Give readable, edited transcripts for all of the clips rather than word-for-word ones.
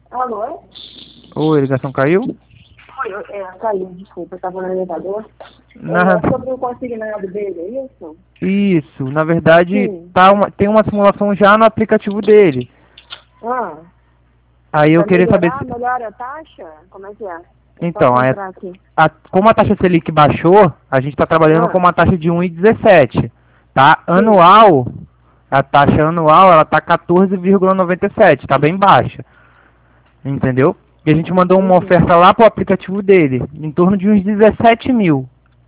Alô? Ou a ligação caiu? Caiu, desculpa, eu estava no elevador. Na... Sobre o consignado dele, é isso? Isso, na verdade, Sim. tem uma simulação já no aplicativo dele. Ah, Aí eu para queria saber se... melhora a taxa? Como é que é? Eu Então, posso entrar aqui. como a taxa Selic baixou, a gente está trabalhando com Ah, uma taxa de 1,17, tá? sim. Anual, a taxa anual, ela tá 14,97, tá bem baixa, entendeu? E a gente mandou uma Entendi. oferta lá pro aplicativo dele, em torno de uns 17 mil.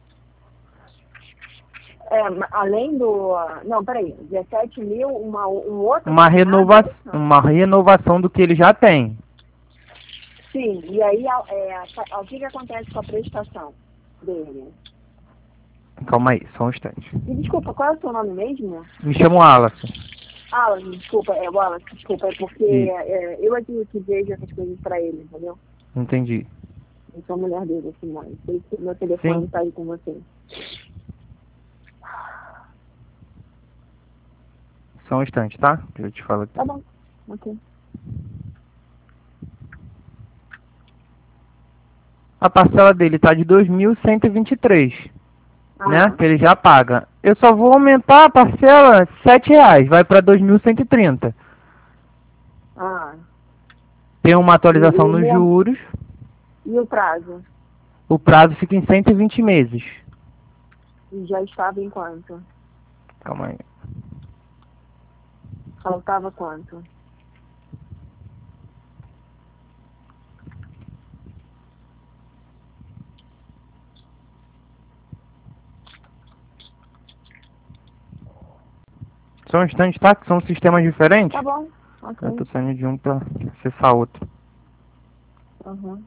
Além do... Não, peraí. 17 mil, um outro consignado, é isso? Uma renovação do que ele já tem. Sim. E aí, o que acontece com a prestação dele? Calma aí, só um instante. E desculpa, qual é o seu nome mesmo? Me chamo Alas. Desculpa, Wallace, desculpa, é porque E eu aqui que vejo essas coisas pra ele, entendeu? entendi. Eu sou a mulher dele, assim, mãe. Por isso que meu telefone Sim, tá aí com você. só um instante, tá? Eu te falo aqui. Tá bom, ok. A parcela dele tá de 2.123, né? Ah, Que ele já paga. Eu só vou aumentar a parcela R$ 7, vai para 2.130. ah. Tem uma E, atualização e, nos mesmo, juros. e o prazo? O prazo fica em 120 meses. E já estava em quanto? Calma aí. Faltava quanto? Só um instante, tá? Que são sistemas diferentes. Tá bom, Eu ok. tô saindo de um para acessar outro. Uhum.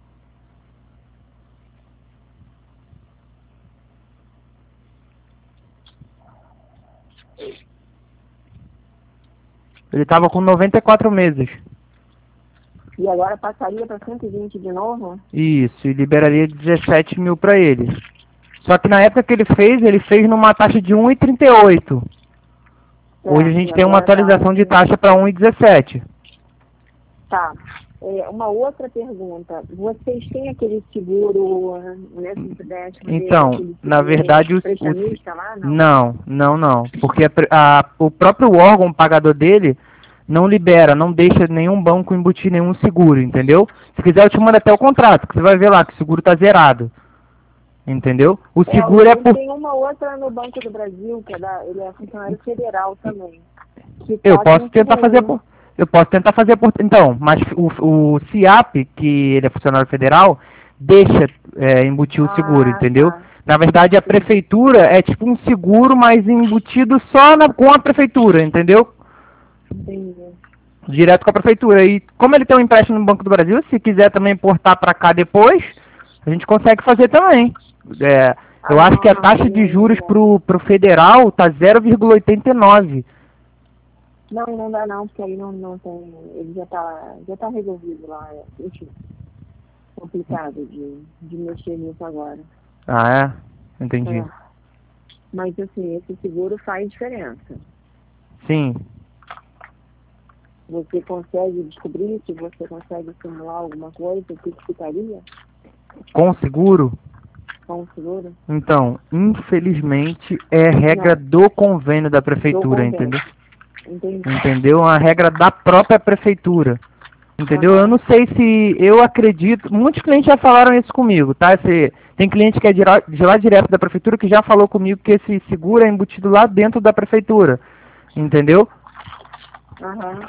Ele tava com 94 meses. E agora passaria para 120 de novo? Isso, e liberaria 17 mil para ele. Só que na época que ele fez numa taxa de 1,38. Hoje a Certo, e gente tem uma agora tá atualização de taxa para 1,17. Tá. Uma outra pergunta. Vocês têm aquele seguro, nesse empréstimo dele, Então, aquele na seguro verdade, prestamista lá? Não. não. Porque o próprio órgão pagador dele não libera, não deixa nenhum banco embutir nenhum seguro, entendeu? Se quiser eu te mando até o contrato, que você vai ver lá que o seguro tá zerado, entendeu? O seguro é Ele por... tem uma outra no Banco do Brasil, ele é funcionário federal também, que Eu está posso com tentar fazer seguro. por... Eu posso tentar fazer por... Então, mas o CIAP, que ele é funcionário federal, deixa embutir o seguro, Ah, entendeu? tá. Na verdade, a Entendi. prefeitura é tipo um seguro, mas embutido só com a prefeitura, entendeu? Entendi. Direto com a prefeitura. E como ele tem um empréstimo no Banco do Brasil, se quiser também importar para cá depois, a gente consegue fazer também. É, eu acho que a Ah, taxa de juros beleza. pro federal tá 0,89. Não, não dá não, porque aí não tem. Ele já tá resolvido lá. Enfim, complicado de mexer nisso agora. Ah, é? Entendi. É. Mas assim, esse seguro faz diferença. Sim. Você consegue descobrir se você consegue simular alguma coisa, o que ficaria Com seguro? com o seguro? Então, infelizmente, é regra Não, do convênio da do prefeitura, entendeu? convênio. Entendi. Entendeu? É uma regra da própria prefeitura. Entendeu? Eu Aham. não sei se eu acredito. Muitos clientes já falaram isso comigo, tá? Tem cliente que é de lá direto da prefeitura que já falou comigo que esse seguro é embutido lá dentro da prefeitura. Entendeu? Aham.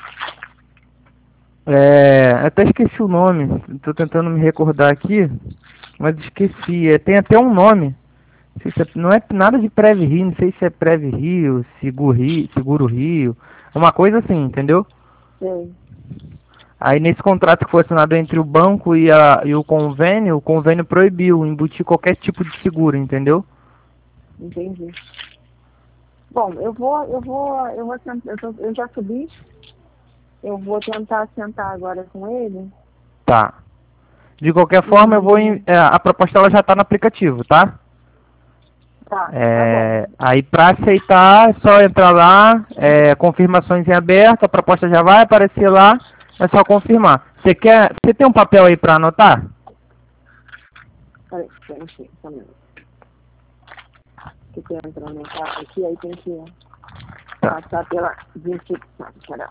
Até esqueci o nome. Estou tentando me recordar aqui, mas esqueci. Tem até um nome. Não sei se não é nada de Prev Rio, não sei se é Prev Rio, Seguro Rio. É uma coisa assim, entendeu? Sei. Aí nesse contrato que foi assinado entre o banco e o convênio proibiu embutir qualquer tipo de seguro, entendeu? Entendi. Bom, eu vou tentar, eu já subi, eu vou tentar sentar agora com ele Tá. De qualquer forma, e a proposta ela já está no aplicativo, tá? tá bom. Aí para aceitar, é só entrar lá, confirmações em aberto, a proposta já vai aparecer lá É só confirmar. Você tem um papel aí para anotar? Peraí, eu não sei, só um minuto. Porque eu entro no carro aqui, aí tem que Tá. passar pela desinfecção. Peraí.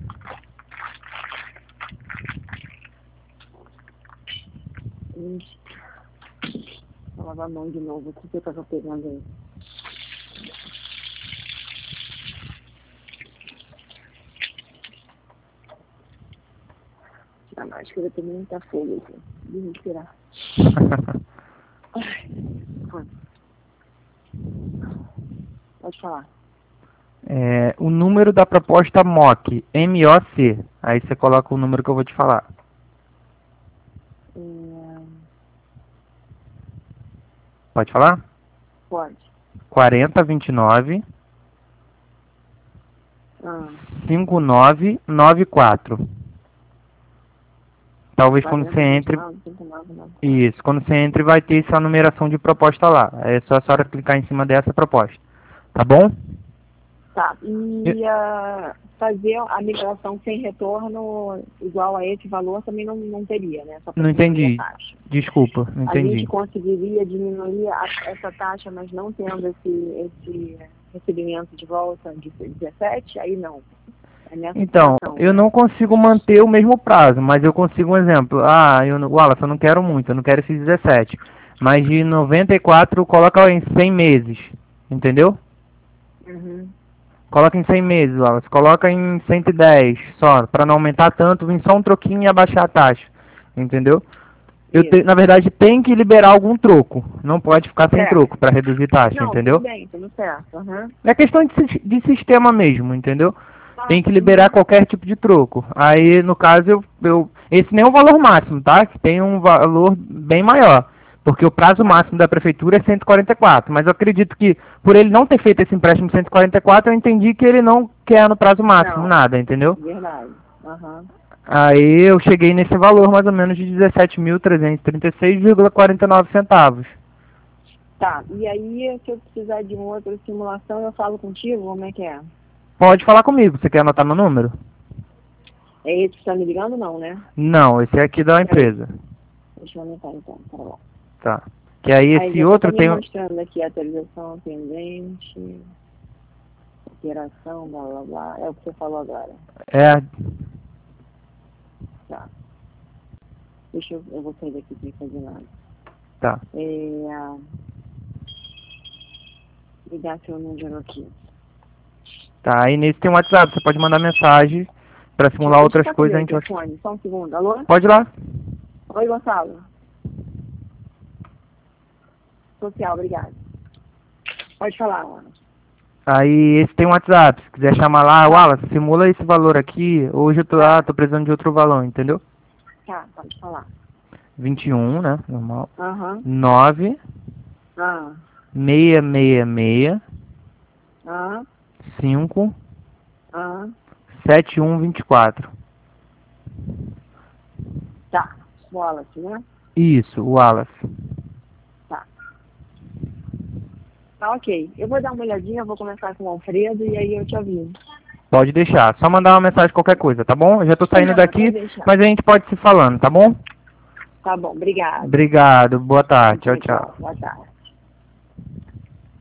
Vou lavar a mão de novo. O que eu tava pegando aí? A máscara também tá feia aqui. De respirar. Pode falar. O número da proposta MOC, MOC. Aí você coloca o número que eu vou te falar. Pode falar? Pode. 4029 5994. Talvez quando você entre... Isso, quando você entre vai ter essa numeração de proposta lá. É só a senhora clicar em cima dessa proposta. Tá bom? Tá. E fazer a migração sem retorno igual a esse valor também não teria, né? Só pra Não entendi. diminuir a taxa. Desculpa, não A gente entendi. conseguiria diminuir essa taxa, mas não tendo esse recebimento de volta de 17, aí não. É nessa Então, situação, eu né? não consigo manter o mesmo prazo, mas eu consigo um exemplo. Wallace, eu não quero muito, eu não quero esses 17. Mas de 94, coloca em 100 meses, entendeu? Uhum. Coloca em 100 meses, Wallace. Coloca em 110 só, para não aumentar tanto, vir só um troquinho e abaixar a taxa, entendeu? Na verdade, tem que liberar algum troco. Não pode ficar sem Certo. troco para reduzir taxa, Não, entendeu? tudo bem, tudo certo. Uhum. É questão de sistema mesmo, entendeu? Tem que liberar qualquer tipo de troco. Aí, no caso, esse nem é o valor máximo, tá? Que tem um valor bem maior. Porque o prazo máximo da prefeitura é 144. Mas eu acredito que, por ele não ter feito esse empréstimo 144, eu entendi que ele não quer no prazo máximo Não. nada, entendeu? Verdade. Uhum. Aí eu cheguei nesse valor mais ou menos de 17.336,49 centavos. Tá, e aí se eu precisar de uma outra simulação, eu falo contigo, como é que é? Pode falar comigo. Você quer anotar meu número? É esse que tá me ligando, não, né? Não, esse é aqui da empresa. Deixa eu anotar então, tá bom. Tá. Que aí esse já outro tá tem... me mostrando aqui a atualização pendente, operação, blá blá blá, é o que você falou agora. É... Tá. Eu vou sair daqui sem fazer nada. Tá. Ligar seu número aqui. Tá, aí nesse tem um WhatsApp. Você pode mandar mensagem pra simular outras coisas. A gente vai... Só um segundo, alô? Pode ir lá. Oi, Gonçalo. Social, obrigada. Pode falar, Ana. Aí esse tem um WhatsApp. Se quiser chamar lá, Wallace, simula esse valor aqui. Hoje eu tô precisando de outro valor, entendeu? Tá, pode falar. 21, né? Normal. Aham. 9 666 5 7124. Tá. Wallace, né? Isso, Wallace. Tá. Tá, ok. Eu vou dar uma olhadinha, eu vou conversar com o Alfredo e aí eu te aviso. Pode deixar. Só mandar uma mensagem qualquer coisa, tá bom? Eu já tô saindo Não, daqui, pode deixar. mas a gente pode se falando, tá bom? Tá bom, obrigada. Obrigado. Boa tarde. Tchau, tchau. Boa tarde.